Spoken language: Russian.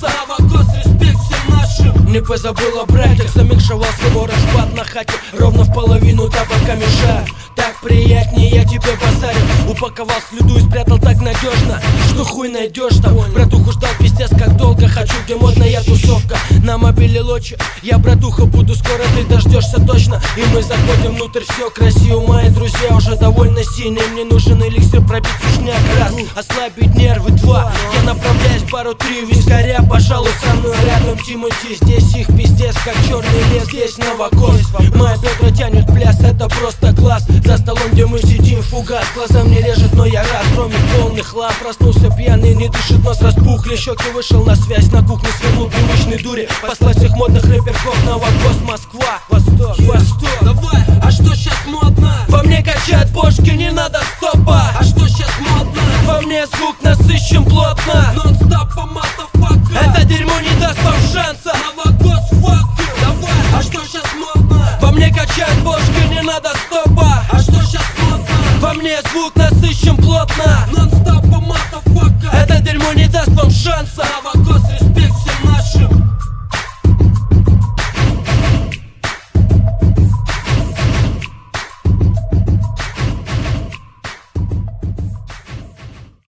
Новокос, респект всем нашим. Не позабыл о братьях, замикшевал своего распад на хате. Ровно в половину табака мешает. Так приятнее, я тебе базарю. Упаковал следу и спрятал так надежно, что хуй найдешь там. Братуху ждал пиздец как долго. Хочу, где модная тусовка. На мобиле лочи. Я, братуха, буду скоро, ты дождешься точно. И мы заходим внутрь, все красиво. Мои друзья уже довольно сильные. Мне нужен эликсир пробить сушняк раз, ослабить нервы два. Я направляюсь пару-три вискаря. Пожалуй, со мной рядом Тимати. Здесь их пиздец как черный лес. Здесь Новокос. Мои бедра тянет пляс, это просто класс. За столом, где мы сидим, фугас. Глаза мне режет, но я рад. Кроме полный хлам, проснулся пьяный, не дышит, нос распухли. Щеки вышел на связь, на кухне свернул привычной дури. Послать всех модных рэперков. Новокос, Москва, Восток, Восток. Давай, а что щас модно? Во мне качает бошки, не надо стопа. А что щас модно? Во мне звук насыщен плотно. Нон-стоп, мадафака. Это дерьмо не даст вам шанса.